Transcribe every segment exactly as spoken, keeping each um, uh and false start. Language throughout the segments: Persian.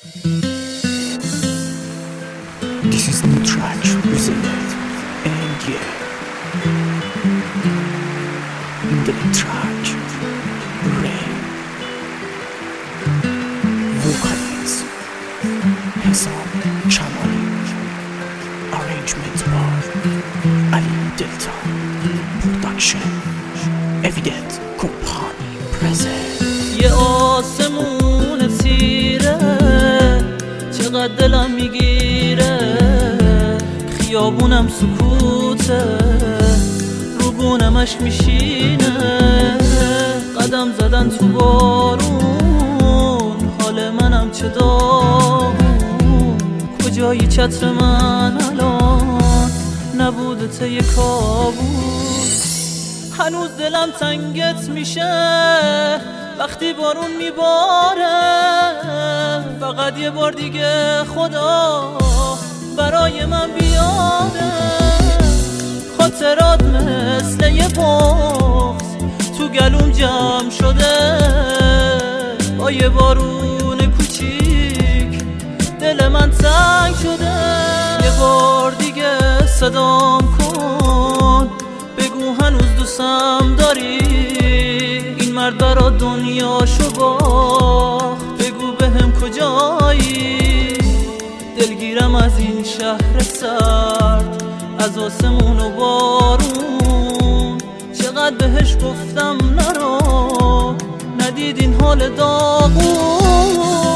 This is new track presented and yeah in the track Rain Vocalist Hassan Chamali Arrangement by Ali Delta Production Evident Company Present یه آسمون تیره چقدر دلم میگیره، خیابونم سکوته، روبونم اشک میشینه، قدم زدن تو بارون، حال منم چه داغون، کجایی چتر من الان، نبوده طی کابوس، هنوز دلم تنگت میشه وقتی بارون میباره، فقط یه بار دیگه خدا برای من بیاره، خاطرات مثل یه بغض تو گلوم جمع شده، با یه بارون کوچیک دل من تنگ شده، یه بار دیگه صدام کن بگو هنوز دوستم داری، این مرد برا دنیاشو باخت، بگو بهم کجایی، دلگیرم از این شهر سرد، از آسمون و بارون، چقدر بهش گفتم نرو، ندید این حال داغون.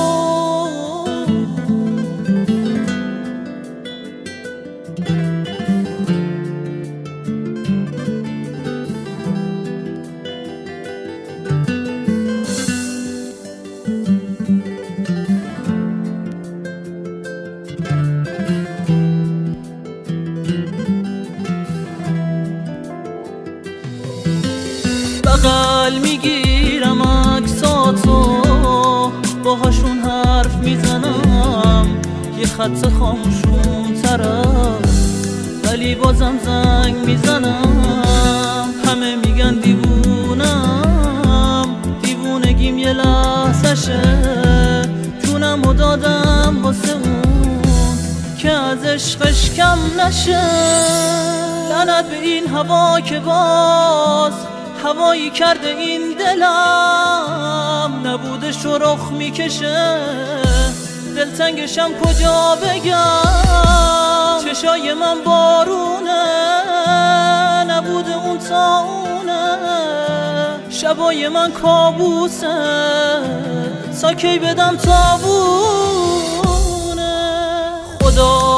بغل میگیرم عکساتو، باهاشون حرف میزنم، یه خط خاموشون طرف، ولی بازم زنگ میزنم، همه میگن دیوونم، دیوونگیم یه لحظشه، جونمو دادم واسه اون که از عشقش کم نشه، لعنت به این هوا که باز هوایی کرده این دلم، نبوده شرخ میکشه، دلتنگشم کجا بگم، چشای من بارونه، نبوده اون تا اونه، شبای من کابوسه، تا کی بدم تابونه، خدا